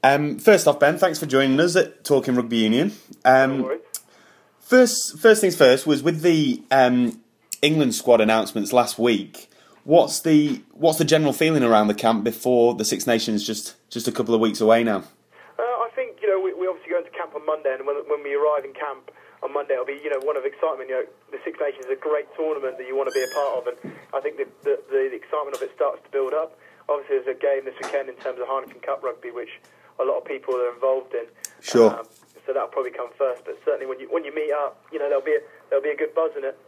First off, Ben, thanks for joining us at Talking Rugby Union. No worries. First things first was with the England squad announcements last week. What's the general feeling around the camp before the Six Nations just a couple of weeks away now? I think we obviously go into camp on Monday, and when we arrive in camp on Monday, it'll be one of excitement. The Six Nations is a great tournament that you want to be a part of, and I think the excitement of it starts to build up. Obviously, there's a game this weekend in terms of Heineken Cup rugby, which a lot of people are involved in. Sure. So that'll probably come first, but certainly when you meet up, there'll be a good buzz in it.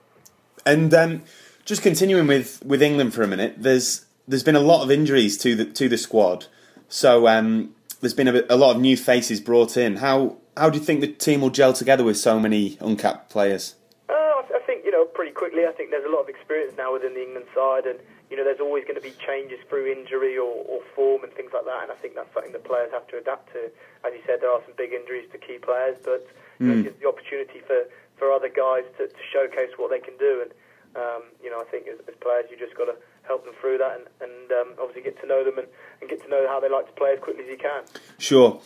And just continuing with England for a minute, there's been a lot of injuries to the squad, so there's been a lot of new faces brought in. How do you think the team will gel together with so many uncapped players? I think pretty quickly. I think there's a lot of experience now within the England side, and there's always going to be changes through injury or form and things like that. And I think that's something that players have to adapt to. As you said, there are some big injuries to key players, but it gives the opportunity for other guys to showcase what they can do. And I think as players, you just got to help them through that and obviously get to know them and get to know how they like to play as quickly as you can. Sure.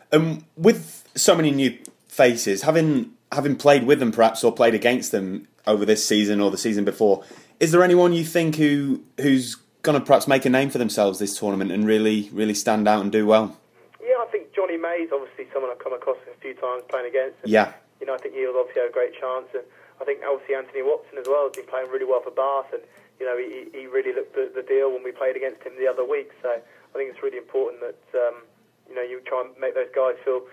With so many new faces, having played with them perhaps or played against them over this season or the season before, is there anyone you think who's going to perhaps make a name for themselves this tournament and really stand out and do well? Yeah, I think Johnny May's obviously someone I've come across a few times playing against. And, yeah. I think he'll obviously have a great chance. And I think obviously Anthony Watson as well has been playing really well for Bath, and he really looked at the deal when we played against him the other week. So I think it's really important that you try and make those guys feel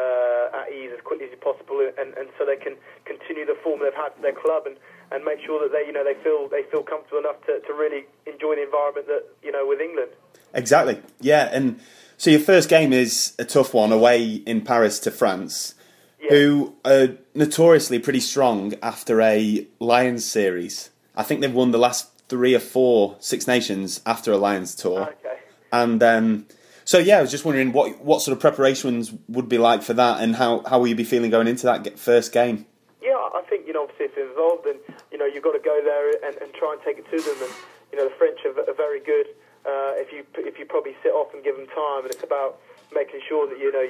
at ease as quickly as possible, and so they can continue the form they've had for their club and make sure that they feel comfortable enough to really enjoy the environment that with England. Exactly. Yeah, and so your first game is a tough one away in Paris to France. Yeah. Who are notoriously pretty strong after a Lions series. I think they've won the last 3 or 4 Six Nations after a Lions tour. Okay. And so I was just wondering what sort of preparations would be like for that, and how will you be feeling going into that first game? Yeah, I think obviously if you're involved, then you've got to go there and try and take it to them. And the French are very good. If you probably sit off and give them time, and it's about making sure that you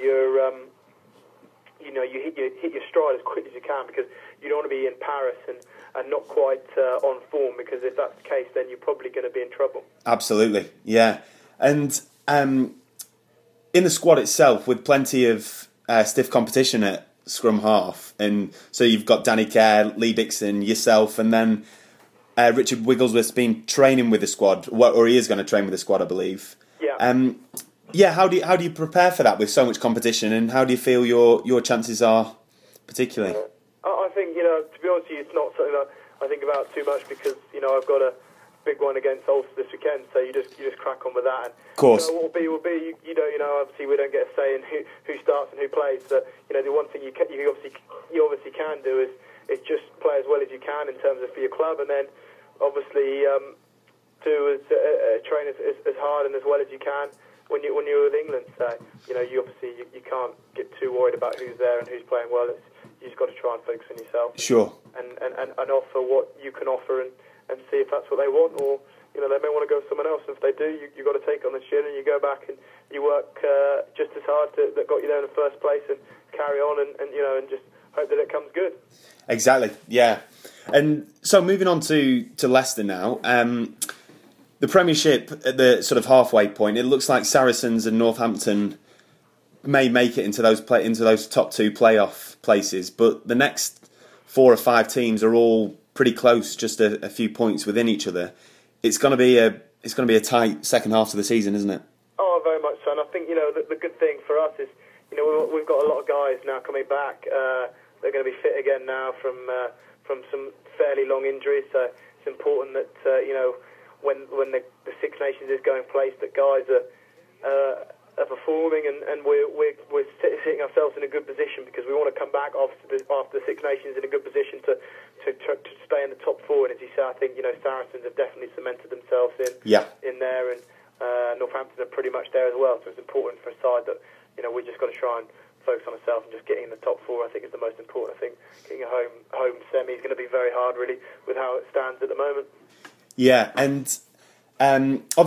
hit your stride as quick as you can, because you don't want to be in Paris and not quite on form, because if that's the case, then you're probably going to be in trouble. Absolutely, yeah. And in the squad itself, with plenty of stiff competition at scrum half, and so you've got Danny Kerr, Lee Dixon, yourself, and then Richard Wigglesworth's been training with the squad, or he is going to train with the squad, I believe. Yeah. How do you prepare for that with so much competition, and how do you feel your chances are, particularly? I think to be honest with you, it's not something that I think about too much, because I've got a big one against Ulster this weekend, so you just crack on with that. And, of course. What will be. Obviously we don't get a say in who starts and who plays. So the one thing you obviously can do is just play as well as you can in terms of for your club, and then obviously train as hard and as well as you can when you're with England. So you can't get too worried about who's there and who's playing well. You just got to try and focus on yourself. Sure. And offer what you can offer and see if that's what they want, or they may want to go with someone else. And if they do, you got to take it on the chin, and you go back and you work just as hard that got you there in the first place, and carry on and just hope that it comes good. Exactly. Yeah. And so moving on to Leicester now. The Premiership at the sort of halfway point, it looks like Saracens and Northampton may make it into those top 2 playoff places, but the next 4 or 5 teams are all pretty close, just a few points within each other. It's going to be a tight second half of the season, isn't it? Oh, very much so. And I think the good thing for us is we've got a lot of guys now coming back. They're going to be fit again now from some fairly long injuries. So it's important that when the Six Nations is going place, that guys are performing, and we're sitting ourselves in a good position, because we want to come back after the Six Nations in a good position to stay in the top 4. And as you say, I think Saracens have definitely cemented themselves in there, and Northampton are pretty much there as well. So it's important for a side that we just got to try and focus on ourselves, and just getting in the top 4, I think, is the most important. I think getting a home semi is going to be very hard, really, with how it stands at the moment. Yeah, and